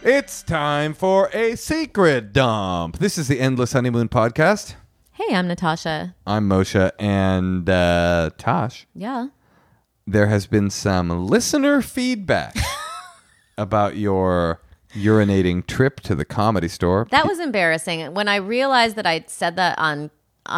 It's time for a secret dump. This is the Endless Honeymoon Podcast. Hey, I'm Natasha. I'm Moshe, and Tosh. Yeah. There has been some listener feedback about your urinating trip to the Comedy Store. That was embarrassing. When I realized that I'd said that on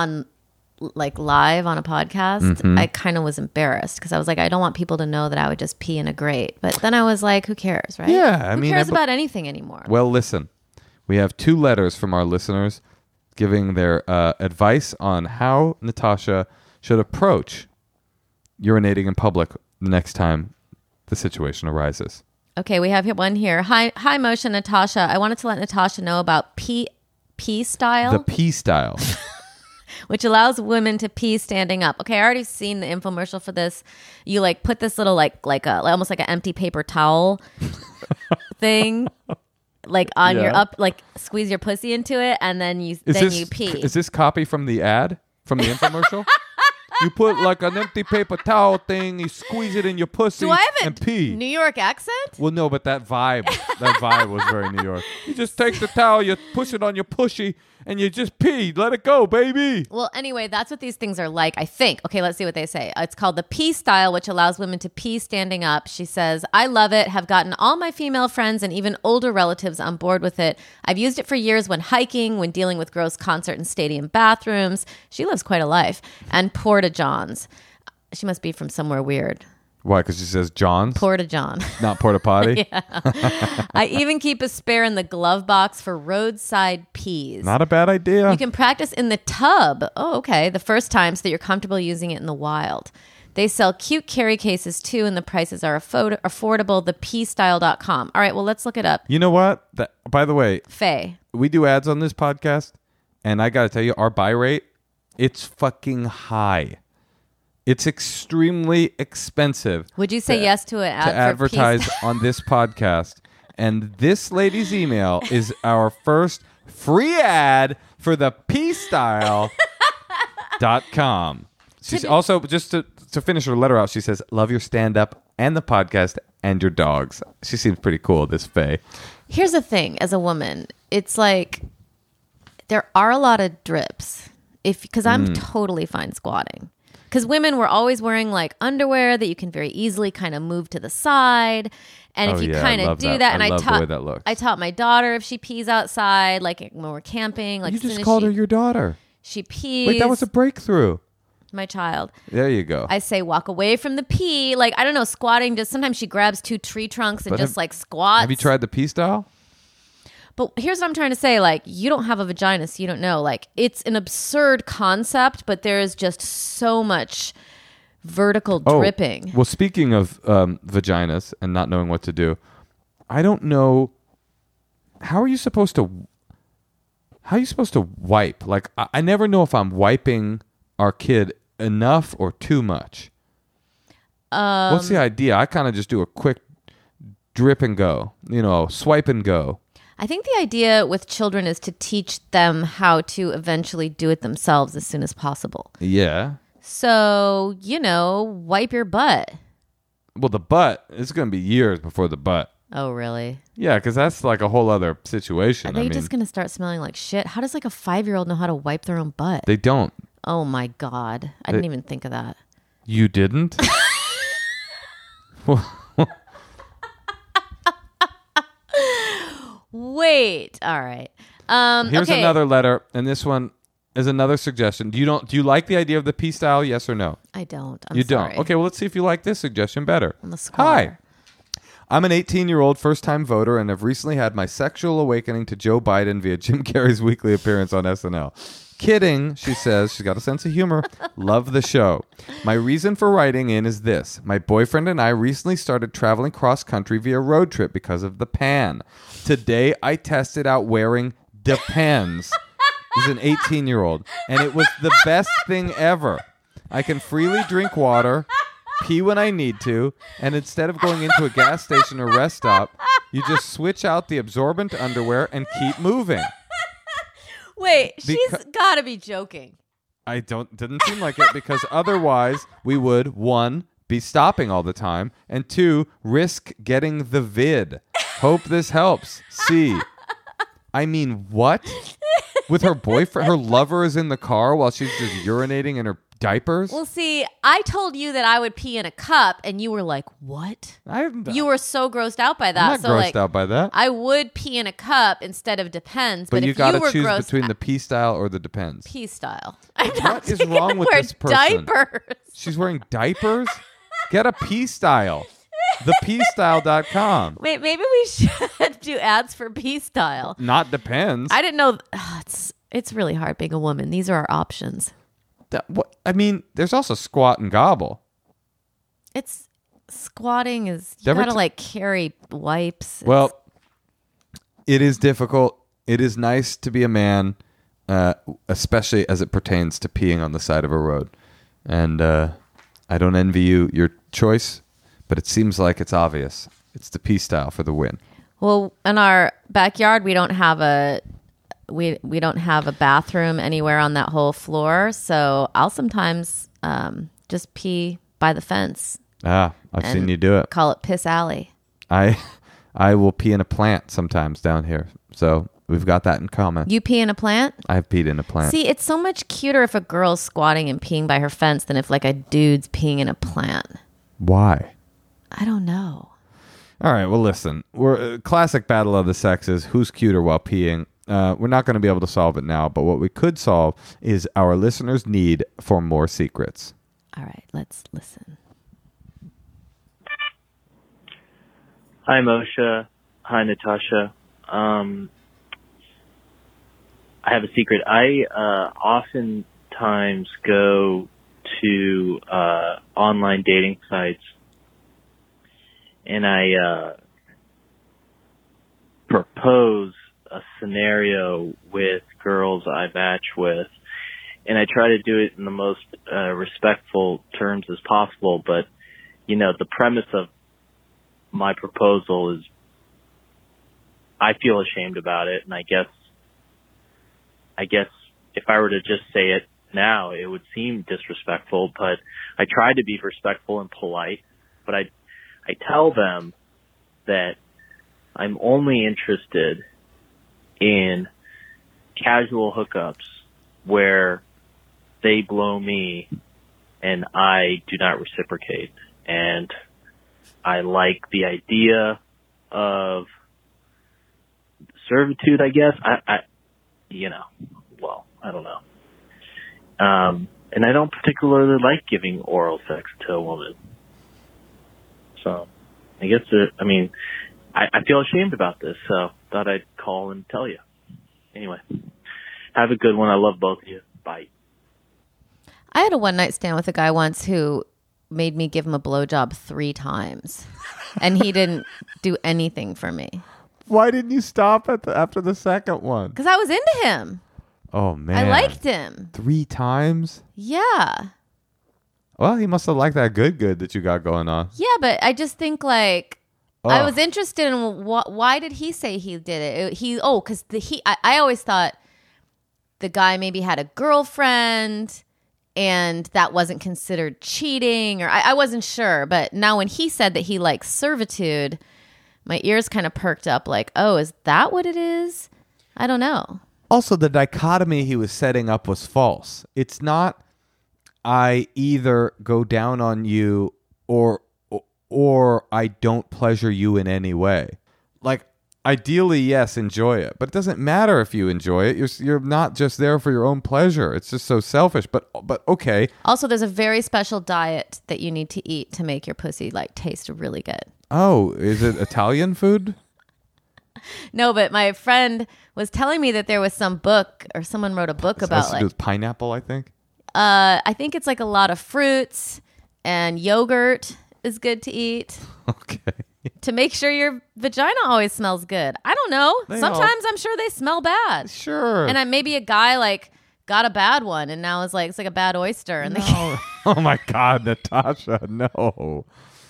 like live on a podcast, I kind of was embarrassed because I was like, I don't want people to know that I would just pee in a grate. But then I was like, who cares, right? Yeah, who cares about anything anymore? Well, listen, we have 2 letters from our listeners giving their advice on how Natasha should approach urinating in public the next time the situation arises. Okay, we have one here. Hi, Moshe and Natasha. I wanted to let Natasha know about pee style. The pee style. Which allows women to pee standing up. Okay, I already seen the infomercial for this. You like put this little like almost like an empty paper towel thing like on your up, like squeeze your pussy into it, and then you pee. Is this copy from the ad from the infomercial? You put like an empty paper towel thing, you squeeze it in your pussy and pee. New York accent? Well, no, but that vibe was very New York. You just take the towel, you push it on your pushy, and you just pee. Let it go, baby. Well, anyway, that's what these things are like, I think. Okay, let's see what they say. It's called the pee style, which allows women to pee standing up. She says, I love it, have gotten all my female friends and even older relatives on board with it. I've used it for years when hiking, when dealing with gross concert and stadium bathrooms. She lives quite a life. And Porta Johns. She must be from somewhere weird. Why? Because she says John's? Porta John. Not porta potty? Yeah. I even keep a spare in the glove box for roadside pees. Not a bad idea. You can practice in the tub. Oh, okay. The first time so that you're comfortable using it in the wild. They sell cute carry cases too, and the prices are affordable. Thepeestyle.com. All right, well, let's look it up. You know what? By the way, Faye. We do ads on this podcast, and I got to tell you, our buy rate, it's fucking high. It's extremely expensive. Would you say yes to an ad to advertise on this podcast? And this lady's email is our first free ad for the peastyle.com. She's also, just to finish her letter out, she says, love your stand-up and the podcast and your dogs. She seems pretty cool, this Faye. Here's the thing, as a woman, it's like there are a lot of drips. Because I'm totally fine squatting. Because women were always wearing like underwear that you can very easily kind of move to the side. And if you kind of do that, and I love the way that looks. I taught my daughter if she pees outside, like when we're camping. Like you just called her your daughter. She pees. Wait, that was a breakthrough. My child. There you go. I say walk away from the pee. Like, I don't know, squatting, just sometimes she grabs 2 tree trunks and just like squats. Have you tried the pee style? But here's what I'm trying to say. Like, you don't have a vagina, so you don't know. Like, it's an absurd concept, but there is just so much vertical dripping. Well, speaking of vaginas and not knowing what to do, I don't know. How are you supposed to wipe? Like, I never know if I'm wiping our kid enough or too much. What's the idea? I kind of just do a quick drip and go, swipe and go. I think the idea with children is to teach them how to eventually do it themselves as soon as possible. Yeah. So, wipe your butt. Well, the butt, it's going to be years before the butt. Oh, really? Yeah, because that's like a whole other situation. Are they just going to start smelling like shit? How does like a 5-year-old know how to wipe their own butt? They don't. Oh, my God. I didn't even think of that. You didn't? Wait. All right. Here's another letter, and this one is another suggestion. Do you like the idea of the pee style? Yes or no? I don't. You don't. Okay, well, let's see if you like this suggestion better. I'm a squatter. Hi. I'm an 18-year-old first-time voter and have recently had my sexual awakening to Joe Biden via Jim Carrey's weekly appearance on SNL. Kidding, she says. She's got a sense of humor. Love the show. My reason for writing in is this. My boyfriend and I recently started traveling cross-country via road trip because of the pan. Today, I tested out wearing Depends. He's an 18-year-old. And it was the best thing ever. I can freely drink water, pee when I need to, and instead of going into a gas station or rest stop, you just switch out the absorbent underwear and keep moving. Wait, she's got to be joking. Didn't seem like it, because otherwise we would, 1, be stopping all the time, and 2, risk getting the vid. Hope this helps. C. I mean, what? With her boyfriend, her lover is in the car while she's just urinating in her diapers? Well, see, I told you that I would pee in a cup, and you were like, "What?" You were so grossed out by that. I'm not grossed out by that. I would pee in a cup instead of Depends. But you got to choose grossed between the pee style or the Depends. pee style. What is wrong with this person? Diapers. She's wearing diapers? Get a pee style. ThePeeStyle.com. Wait, maybe we should do ads for pee style. Not Depends. I didn't know. It's really hard being a woman. These are our options. What? I mean, there's also squat and gobble. It's squatting is you gotta like carry wipes. Well, it is difficult. It is nice to be a man, especially as it pertains to peeing on the side of a road. And I don't envy you your choice, but it seems like it's obvious. It's the pee style for the win. Well, in our backyard, we don't have a bathroom anywhere on that whole floor, so I'll sometimes just pee by the fence. I've seen you do it. Call it Piss Alley. I will pee in a plant sometimes down here, so we've got that in common. You pee in a plant? I've peed in a plant. See, it's so much cuter if a girl's squatting and peeing by her fence than if like a dude's peeing in a plant. Why? I don't know. All right, well, listen. We're classic battle of the sexes. Who's cuter while peeing? We're not going to be able to solve it now, but what we could solve is our listeners' need for more secrets. All right, let's listen. Hi, Moshe. Hi, Natasha. I have a secret. I oftentimes go to online dating sites, and I propose a scenario with girls I match with, and I try to do it in the most respectful terms as possible. But, you know, the premise of my proposal is I feel ashamed about it, and I guess if I were to just say it now, it would seem disrespectful, but I try to be respectful and polite, but I tell them that I'm only interested in casual hookups where they blow me and I do not reciprocate. And I like the idea of servitude, I guess. I don't know. And I don't particularly like giving oral sex to a woman. So I guess, I feel ashamed about this, so thought I'd call and tell you. Anyway, have a good one. I love both of you. Bye. I had a one-night stand with a guy once who made me give him a blowjob 3 times, and he didn't do anything for me. Why didn't you stop after the second one? Because I was into him. Oh, man. I liked him. 3 times? Yeah. Well, he must have liked that good that you got going on. Yeah, but I just think like I was interested in why did he say he did it? Because I always thought the guy maybe had a girlfriend and that wasn't considered cheating, or I wasn't sure. But now when he said that he likes servitude, my ears kind of perked up like, oh, is that what it is? I don't know. Also, the dichotomy he was setting up was false. It's not I either go down on you or I don't pleasure you in any way. Like, ideally, yes, enjoy it. But it doesn't matter if you enjoy it. You're not just there for your own pleasure. It's just so selfish. But okay. Also, there's a very special diet that you need to eat to make your pussy like taste really good. Oh, is it Italian food? No, but my friend was telling me that there was some book or someone wrote a book about has to do with pineapple, I think. I think it's like a lot of fruits and yogurt is good to eat. Okay. To make sure your vagina always smells good. I don't know. Sometimes I'm sure they smell bad. Sure. And maybe a guy like got a bad one and now it's like a bad oyster. And Oh my God, Natasha, no.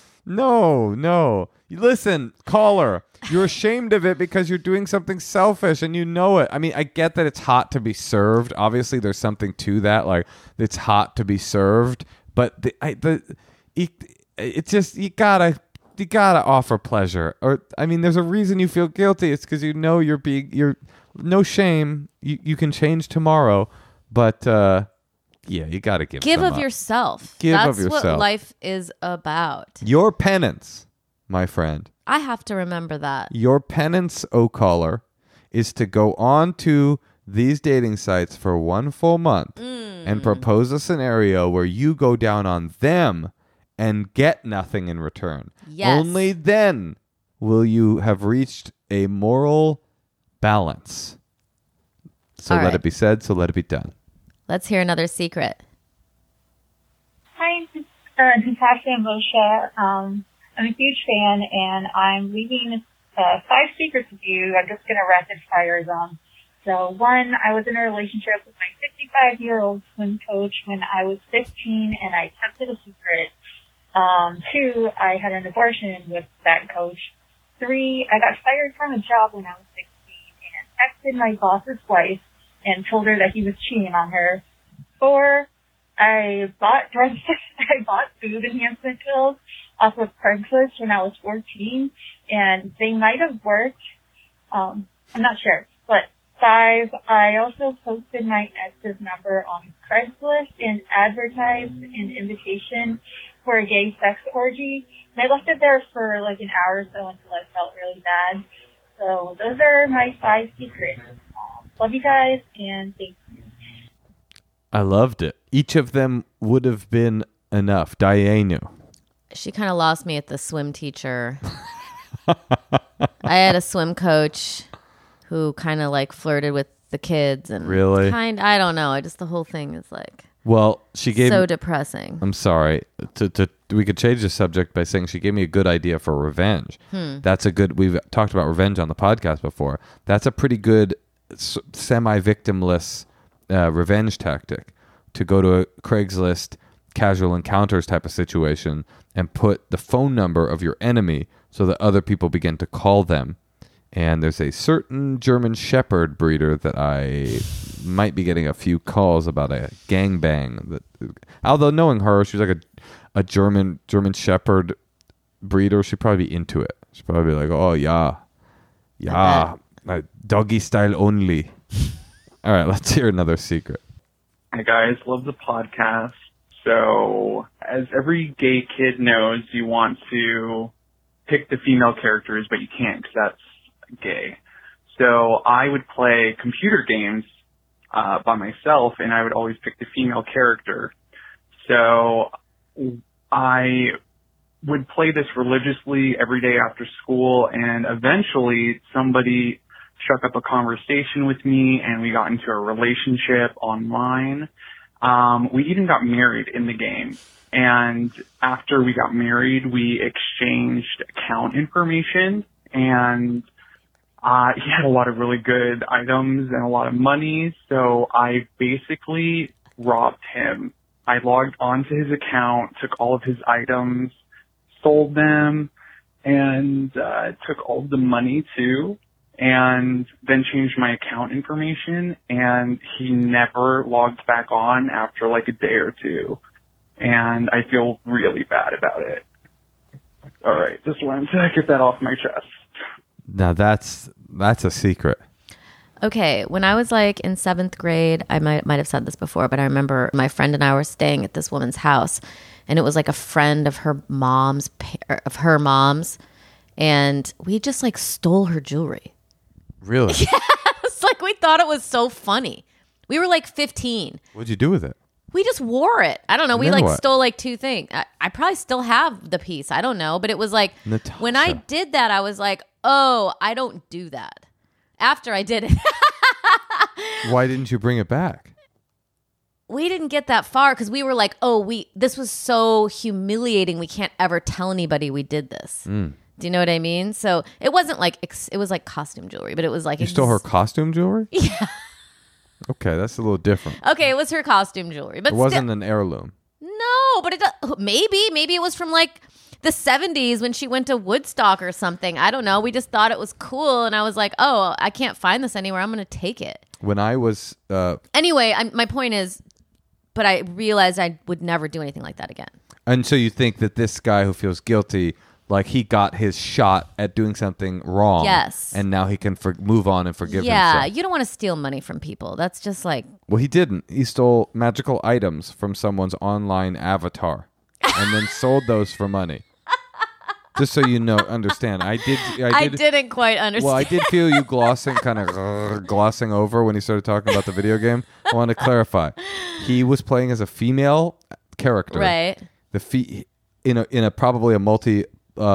Listen, caller, you're ashamed of it because you're doing something selfish and you know it. I mean, I get that it's hot to be served. Obviously, there's something to that. Like, it's hot to be served. But it's just, you gotta you gotta offer pleasure. Or I mean, there's a reason you feel guilty. It's because you know you're no shame. You can change tomorrow, but yeah, you gotta give of up. yourself. Give That's of yourself. what life is about. Your penance, my friend. I have to remember that. Your penance, caller, is to go on to these dating sites for 1 full month and propose a scenario where you go down on them and get nothing in return. Yes. Only then will you have reached a moral balance. So All let right. it be said, so let it be done. Let's hear another secret. Hi, Natasha and Moshe. I'm a huge fan, and I'm leaving 5 secrets with you. I'm just going to rapid fire them. So, 1, I was in a relationship with my 55-year-old swim coach when I was 15, and I kept it a secret. 2, I had an abortion with that coach. 3, I got fired from a job when I was 16 and texted my boss's wife and told her that he was cheating on her. 4, I bought drugs. I bought food enhancement pills off of Craigslist when I was 14, and they might have worked. I'm not sure. But 5, I also posted my ex's number on Craigslist and advertised an invitation for a gay sex orgy. And I left it there for like an hour or so until I felt really bad. So those are my 5 secrets. Love you guys, and thank you. I loved it. Each of them would have been enough. Dianu. She kind of lost me at the swim teacher. I had a swim coach who kind of like flirted with the kids and Really? I don't know. The whole thing is like Well, she gave so depressing. I'm sorry. We could change the subject by saying she gave me a good idea for revenge. That's a good. We've talked about revenge on the podcast before. That's a pretty good semi-victimless revenge tactic, to go to a Craigslist casual encounters type of situation and put the phone number of your enemy so that other people begin to call them. And there's a certain German Shepherd breeder that I might be getting a few calls about a gangbang. That, although knowing her, she's like a German Shepherd breeder. She'd probably be into it. She'd probably be like, oh, yeah, doggy style only. All right, let's hear another secret. Hi guys, love the podcast. So, as every gay kid knows, you want to pick the female characters, but you can't because that's gay. So I would play computer games by myself, and I would always pick the female character. So I would play this religiously every day after school, and eventually somebody struck up a conversation with me, and we got into a relationship online. We even got married in the game. And after we got married, we exchanged account information, and he had a lot of really good items and a lot of money, so I basically robbed him. I logged onto his account, took all of his items, sold them, and took all of the money too, and then changed my account information, and he never logged back on after like a day or two. And I feel really bad about it. All right, just wanted to get that off my chest. Now that's a secret. Okay, when I was like in 7th grade, I might have said this before, but I remember my friend and I were staying at this woman's house, and it was like a friend of her mom's, and we just like stole her jewelry. Really? It's like we thought it was so funny. We were like 15. What'd you do with it? We just wore it. I don't know. And We then like what? stole like 2 things. I probably still have the piece. I don't know. But it was like Natasha. when I did that, I was like, oh, I don't do that. After I did it, Why didn't you bring it back? we didn't get that far because we were like, oh, this was so humiliating. We can't ever tell anybody we did this. Do you know what I mean? So it wasn't like, it was like costume jewelry, but it was like. You stole her costume jewelry? Yeah. Okay, that's a little different. Okay, it was her costume jewelry. But It wasn't an heirloom. No, but maybe it was from like the 70s when she went to Woodstock or something. I don't know. We just thought it was cool, and I was like, oh, I can't find this anywhere. I'm going to take it. When I was Anyway, my point is, but I realized I would never do anything like that again. and so you think that this guy who feels guilty like he got his shot at doing something wrong. Yes. And now he can move on and forgive Yeah, himself. you don't want to steal money from people. That's just like, Well, he didn't. He stole magical items from someone's online avatar and then sold those for money. Just so you know, understand. I didn't quite understand. Well, I did feel you glossing over when he started talking about the video game. I want to clarify. He was playing as a female character. Right. In a probably a massive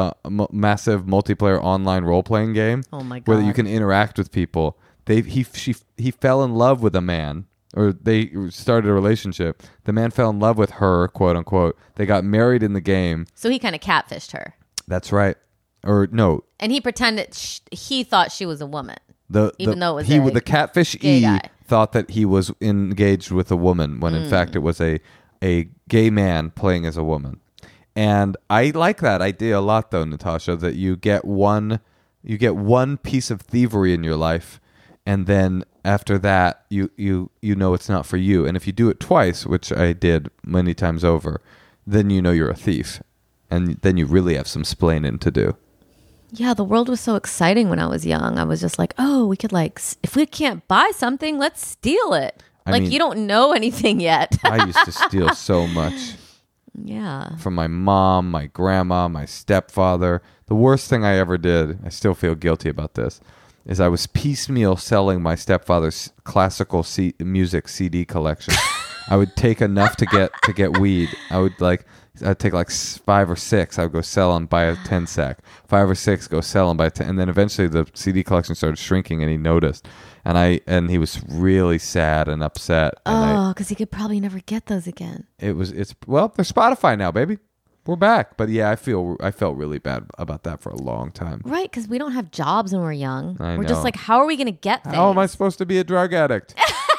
multiplayer online role-playing game. Oh my God. Where you can interact with people. He fell in love with a man, or they started a relationship. The man fell in love with her, quote unquote. They got married in the game. So he kind of catfished her. That's right. Or no. And he pretended he thought she was a woman. Even though it was the catfish gay guy. thought that he was engaged with a woman when in fact it was a gay man playing as a woman. And I like that idea a lot, though, Natasha, that you get one piece of thievery in your life, and then after that you know it's not for you. And if you do it twice, which I did many times over, then you know you're a thief. And then you really have some splaining to do. Yeah, the world was so exciting when I was young. I was just like, oh, we could if we can't buy something, let's steal it. I mean, you don't know anything yet. I used to steal so much. Yeah. From my mom, my grandma, my stepfather. The worst thing I ever did, I still feel guilty about this, is I was piecemeal selling my stepfather's classical music CD collection. I would take enough to get weed. I'd take like 5 or 6. I would go sell them, buy a 10 sack. 5 or 6, go sell them, buy a 10. And then eventually the CD collection started shrinking, and he noticed. And he was really sad and upset. Oh, because he could probably never get those again. Well, they're Spotify now, baby. We're back. But yeah, I felt really bad about that for a long time. Right, because we don't have jobs when we're young. I we're know. just like, how are we going to get things? How am I supposed to be a drug addict?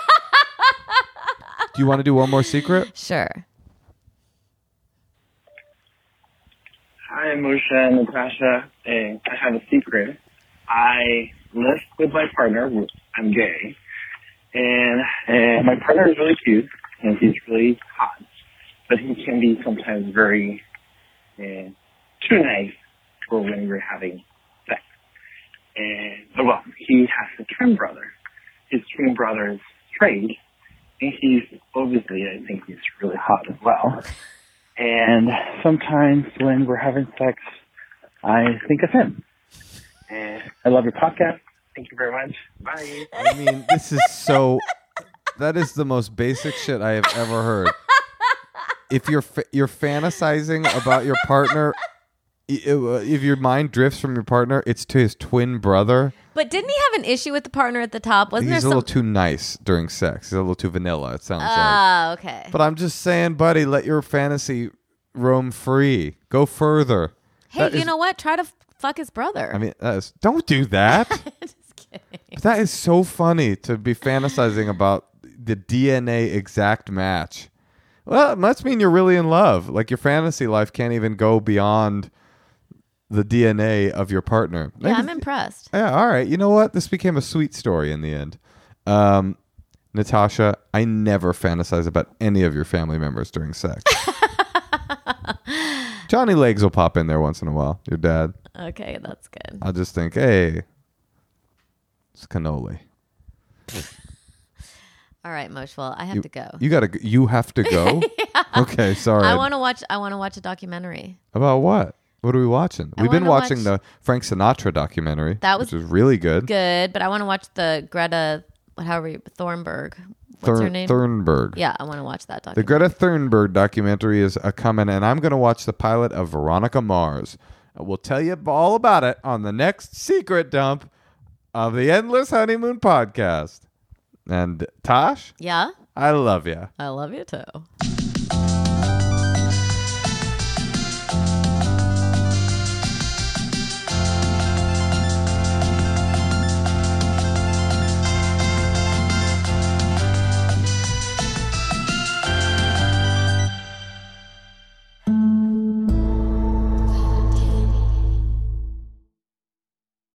Do you want to do one more secret? Sure. Hi, Moshe and Natasha. I have a secret. I live with my partner. I'm gay. And my partner is really cute, and he's really hot. But he can be sometimes very too nice for when we're having sex. Well, he has a twin brother. His twin brother is straight, and he's obviously, I think he's really hot as well. And sometimes when we're having sex, I think of him. And I love your podcast. Thank you very much. Bye. I mean, that is the most basic shit I have ever heard. If you're fantasizing about your partner, if your mind drifts from your partner, it's to his twin brother. But didn't he have an issue with the partner at the top? He's a little too nice during sex. He's a little too vanilla, it sounds like. Oh, okay. But I'm just saying, buddy, let your fantasy roam free. Go further. Hey, you know what? Try to fuck his brother. I mean, don't do that. Just kidding. But that is so funny to be fantasizing about the DNA exact match. Well, it must mean you're really in love. Like your fantasy life can't even go beyond the DNA of your partner. Yeah, I'm impressed. Yeah, all right. You know what? This became a sweet story in the end. Natasha, I never fantasize about any of your family members during sex. Johnny Legs will pop in there once in a while. Your dad. Okay, that's good. I'll just think, hey, it's cannoli. All right, Moshe. Well, I have to go. You have to go? Yeah. Okay, sorry. I want to watch a documentary. About what? What are we watching? We've been watching the Frank Sinatra documentary, which was really good. Good, but I want to watch the Greta, Thunberg. What's her name? Thunberg. Yeah, I want to watch that The documentary. Greta Thunberg documentary is coming, and I'm going to watch the pilot of Veronica Mars. We'll tell you all about it on the next secret dump of the Endless Honeymoon podcast. And Tosh? Yeah? I love you. I love you too.